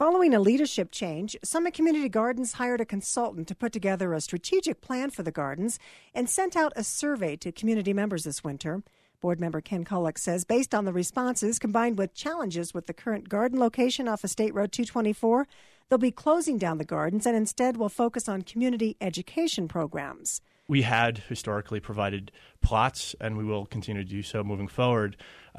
Following a leadership change, Summit Community Gardens hired a consultant to put together a strategic plan for the gardens and sent out a survey to community members this winter. Board member Ken Kolek says based on the responses combined with challenges with the current garden location off of State Road 224, they'll be closing down the gardens and instead will focus on community education programs. We had historically provided plots, and we will continue to do so moving forward.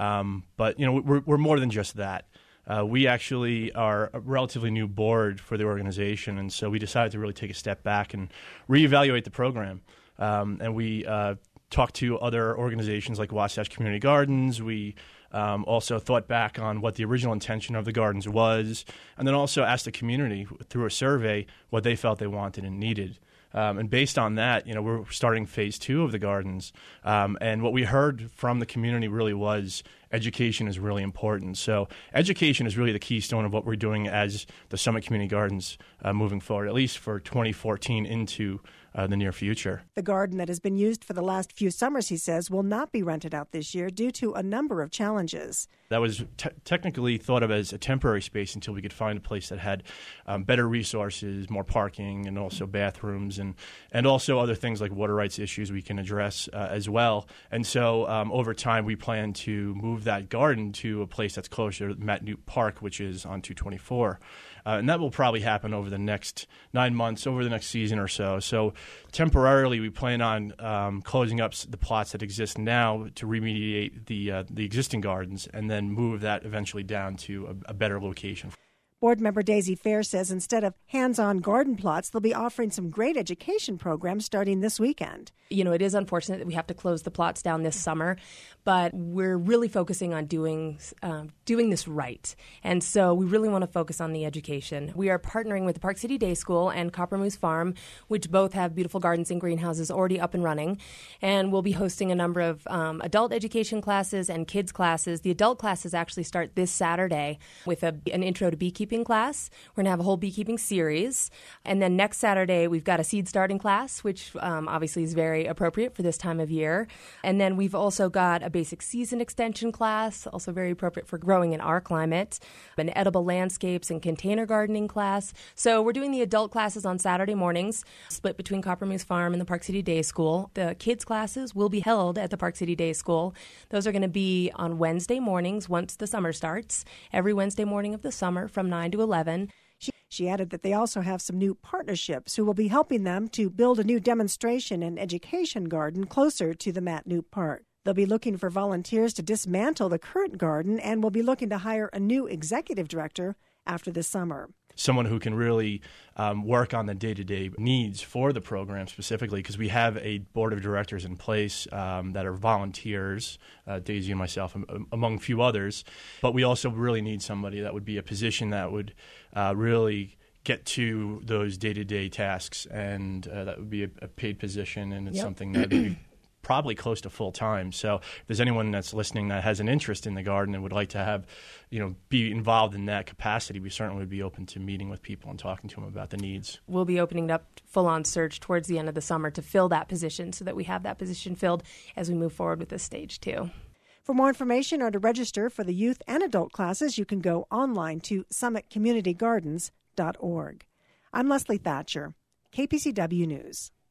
But we're more than just that. We actually are a relatively new board for the organization, and so we decided to really take a step back and reevaluate the program. And we talked to other organizations like Wasatch Community Gardens. We also thought back on what the original intention of the gardens was, and then also asked the community through a survey what they felt they wanted and needed. And based on that, we're starting phase 2 of the gardens. And what we heard from the community really was education is really important. So education is really the keystone of what we're doing as the Summit Community Gardens moving forward, at least for 2014 into the near future. The garden that has been used for the last few summers, he says, will not be rented out this year due to a number of challenges. That was technically thought of as a temporary space until we could find a place that had better resources, more parking, and also bathrooms, and also other things like water rights issues we can address as well. And so over time, we plan to move that garden to a place that's closer to Matt Newt Park, which is on 224. And that will probably happen over the next 9 months, over the next season or so. So temporarily, we plan on closing up the plots that exist now to remediate the existing gardens and then move that eventually down to a better location. Board member Daisy Fair says instead of hands-on garden plots, they'll be offering some great education programs starting this weekend. It is unfortunate that we have to close the plots down this summer, but we're really focusing on doing this right. And so we really want to focus on the education. We are partnering with the Park City Day School and Copper Moose Farm, which both have beautiful gardens and greenhouses already up and running. And we'll be hosting a number of adult education classes and kids classes. The adult classes actually start this Saturday with an intro to beekeeping class. We're going to have a whole beekeeping series. And then next Saturday, we've got a seed starting class, which obviously is very appropriate for this time of year. And then we've also got a basic season extension class, also very appropriate for growing in our climate, an edible landscapes and container gardening class. So we're doing the adult classes on Saturday mornings, split between Copper Moose Farm and the Park City Day School. The kids classes will be held at the Park City Day School. Those are going to be on Wednesday mornings once the summer starts, every Wednesday morning of the summer from 9 to 11. She added that they also have some new partnerships who will be helping them to build a new demonstration and education garden closer to the Matt Newt Park. They'll be looking for volunteers to dismantle the current garden and will be looking to hire a new executive director after the summer. Someone who can really work on the day-to-day needs for the program specifically, because we have a board of directors in place that are volunteers, Daisy and myself, among a few others. But we also really need somebody that would be a position that would really get to those day-to-day tasks, and that would be a paid position, and it's something that would be probably close to full time. So if there's anyone that's listening that has an interest in the garden and would like to have, be involved in that capacity, we certainly would be open to meeting with people and talking to them about the needs. We'll be opening up full-on search towards the end of the summer to fill that position so that we have that position filled as we move forward with this stage 2. For more information or to register for the youth and adult classes, you can go online to summitcommunitygardens.org. I'm Leslie Thatcher, KPCW News.